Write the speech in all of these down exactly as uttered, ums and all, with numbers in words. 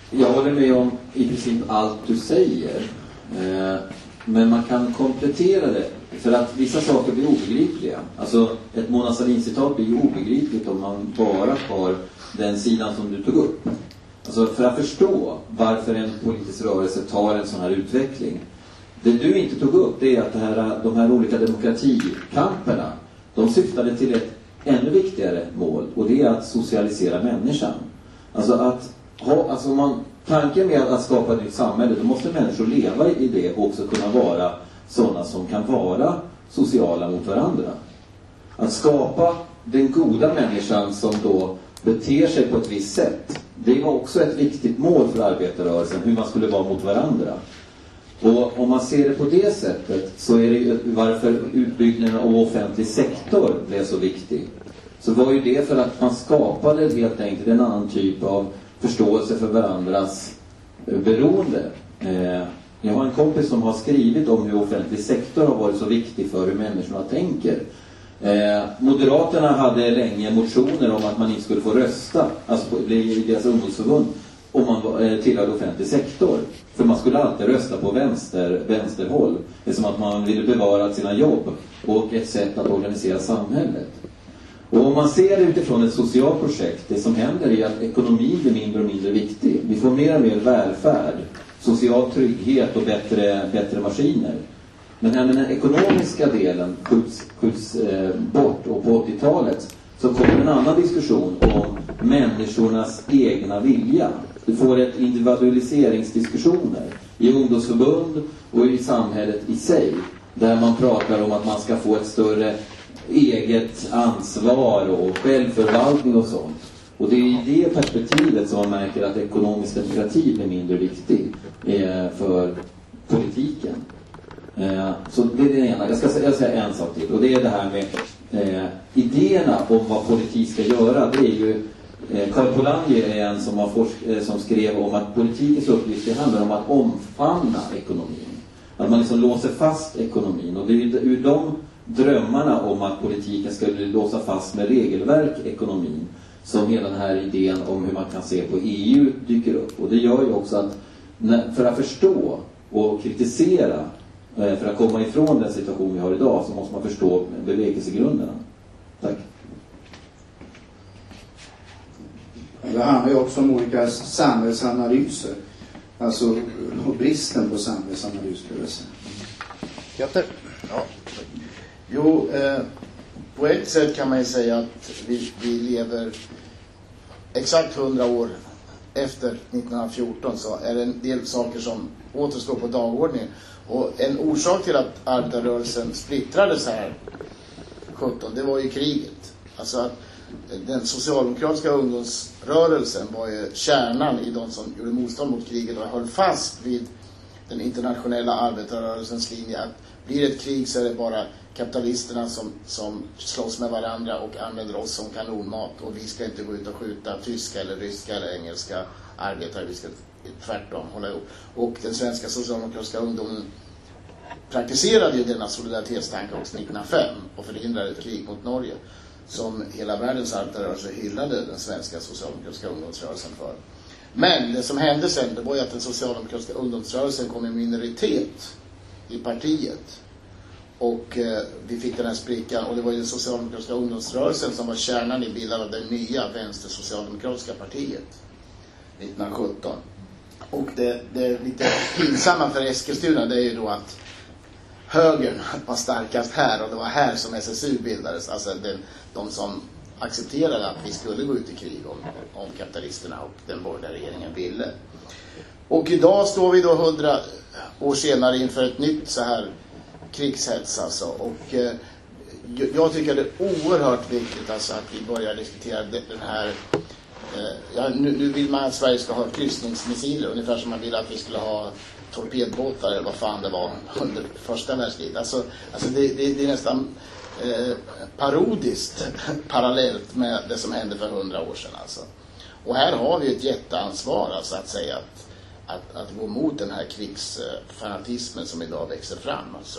Jag håller med om i princip allt du säger. Eh, men man kan komplettera det. För att vissa saker blir obegripliga. Alltså ett Mona Sahlin-citat blir ju obegripligt om man bara har den sidan som du tog upp. Alltså för att förstå varför en politisk rörelse tar en sån här utveckling. Det du inte tog upp, det är att det här, de här olika demokratikamperna, de syftade till ett ännu viktigare mål. Och det är att socialisera människan. Alltså att ha, alltså man, tanken med att skapa ett nytt samhälle, då måste människor leva i det och också kunna vara sådana som kan vara sociala mot varandra. Att skapa den goda människan som då beter sig på ett visst sätt, det var också ett viktigt mål för arbetarrörelsen, hur man skulle vara mot varandra. Och om man ser det på det sättet, så är det ju varför utbyggnaden av offentlig sektor blev så viktig. Så var ju det för att man skapade helt enkelt en annan typ av förståelse för varandras beroende. Jag har en kompis som har skrivit om hur offentlig sektor har varit så viktig för hur människorna tänker. Moderaterna hade länge motioner om att man inte skulle få rösta, alltså i deras ungdomsförbund, om man tillhörde offentlig sektor. För man skulle alltid rösta på vänster, vänsterhåll. Det är som att man ville bevara sina jobb och ett sätt att organisera samhället. Och om man ser det utifrån ett socialt projekt, det som händer är att ekonomin blir mindre och mindre viktig. Vi får mer och mer välfärd, social trygghet och bättre, bättre maskiner. Men här med den ekonomiska delen skjuts, skjuts eh, bort, och på åttiotalet så kommer en annan diskussion om människornas egna vilja. Du får ett individualiseringsdiskussioner i ungdomsförbund och i samhället i sig, där man pratar om att man ska få ett större eget ansvar och självförvaltning och sånt. Och det är i det perspektivet som man märker att ekonomisk demokrati blir mindre viktig eh, för politiken. Eh, så det är det ena. Jag ska säga, säga en sak till, och det är det här med eh, idéerna om vad politik ska göra. Det är ju eh, Carl Polanyi är en som, har forsk- eh, som skrev om att politikens uppgift, det handlar om att omfamna ekonomin. Att man liksom låser fast ekonomin, och det är ju ur de drömmarna om att politiken skulle låsa fast med regelverk ekonomin som hela den här idén om hur man kan se på E U dyker upp. Och det gör ju också att när, för att förstå och kritisera, för att komma ifrån den situation vi har idag, så måste man förstå bevekelsegrunderna. Tack. Det handlar ju också om olika samhällsanalyser. Alltså bristen på samhällsanalys, skulle jag säga. Peter? Ja. Jo, eh, på ett sätt kan man ju säga att vi, vi lever exakt hundra år efter nittonhundrafjorton, så är det en del saker som återstår på dagordningen. Och en orsak till att arbetarrörelsen splittrades här sjutton, det var ju kriget. Alltså att den socialdemokratiska ungdomsrörelsen var ju kärnan i de som gjorde motstånd mot kriget och höll fast vid den internationella arbetarrörelsens linje att blir det ett krig så är det bara kapitalisterna som, som slåss med varandra och använder oss som kanonmat, och vi ska inte gå ut och skjuta tyska eller ryska eller engelska arbetare, vi ska tvärtom hålla ihop. Och den svenska socialdemokratiska ungdomen praktiserade ju denna solidaritetstanke också nittonhundrafem och förhindrade ett krig mot Norge, som hela världens arbetarrörelse hyllade den svenska socialdemokratiska ungdomsrörelsen för. Men det som hände sen, det var ju att den socialdemokratiska ungdomsrörelsen kom i minoritet i partiet. Och eh, vi fick den här sprickan, och det var ju den socialdemokratiska ungdomsrörelsen som var kärnan i bilden av det nya vänster socialdemokratiska partiet nittonhundrasjutton. Och det, det lite pinsamma för Eskilstuna, det är ju då att högern var starkast här, och det var här som S S U bildades, alltså den, de som accepterade att vi skulle gå ut i krig om, om kapitalisterna och den borgerliga regeringen ville. Och idag står vi då hundra år senare inför ett nytt så här krigshets alltså, och eh, jag tycker det är oerhört viktigt alltså att vi börjar diskutera den här eh, ja, nu, nu vill man att Sverige ska ha kryssningsmissiler, ungefär som man vill att vi skulle ha torpedbåtar eller vad fan det var under första världskriget. Alltså, alltså det, det, det är nästan eh, parodiskt parallellt med det som hände för hundra år sedan alltså. Och här har vi ett jätteansvar alltså att säga att Att, att gå mot den här krigsfanatismen som idag växer fram alltså.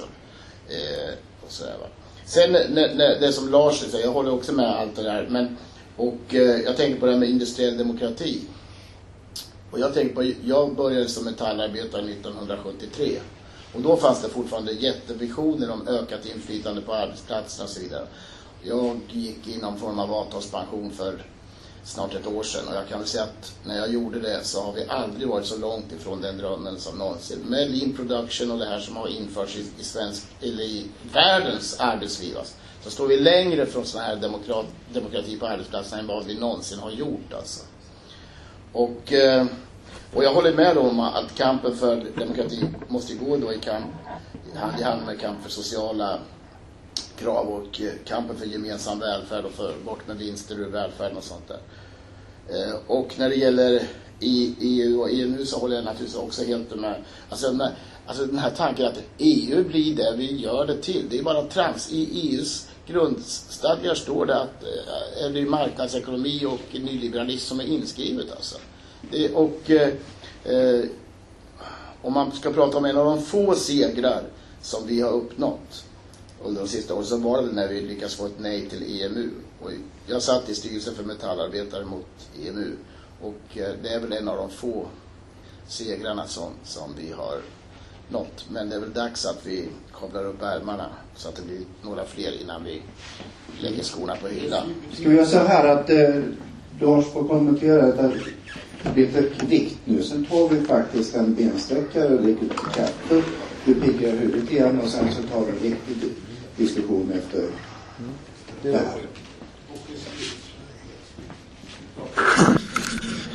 Eh, och så där, va. Sen när, när, det som Lars säger, jag håller också med allt det där, men och eh, jag tänker på det här med industriell demokrati. Och jag tänker på, jag började som metallarbetare nittonhundrasjuttiotre. Och då fanns det fortfarande jättevisioner om ökat inflytande på arbetsplatserna och så vidare. Jag gick in någon form av avtalspension för snart ett år sedan. Och jag kan väl säga att när jag gjorde det så har vi aldrig varit så långt ifrån den drömmen som någonsin. Med lean production och det här som har införts i, i, svensk, eller i världens arbetsliv. Alltså, så står vi längre från sån här demokrat, demokrati på arbetsplatserna än vad vi någonsin har gjort. Alltså. Och... Eh, Och jag håller med om att kampen för demokrati måste gå då i kamp, hand i hand med kamp för sociala krav och kampen för gemensam välfärd och för bort med vinster ur välfärden och sånt där. Och när det gäller E U och E M U så håller jag naturligtvis också helt med. Alltså den här, alltså den här tanken att E U blir det vi gör det till, det är bara trams. I E U:s grundstadgar står det att det är marknadsekonomi och nyliberalism som är inskrivet alltså. Det, och eh, om man ska prata om en av de få segrar som vi har uppnått under de sista åren så var det när vi lyckades få ett nej till E M U. Och jag satt i styrelsen för metallarbetare mot E M U och eh, det är väl en av de få segrarna som, som vi har nått. Men det är väl dags att vi kopplar upp ärmarna så att det blir några fler innan vi lägger skorna på hyllan. Ska vi göra så här att eh, Lars får kommentera det här. Det blir lite dikt nu. Sen tar vi faktiskt en bensträckare och dricker lite kaffe. Du piggar huvudet igen och sen så tar vi en riktig diskussion efter det här.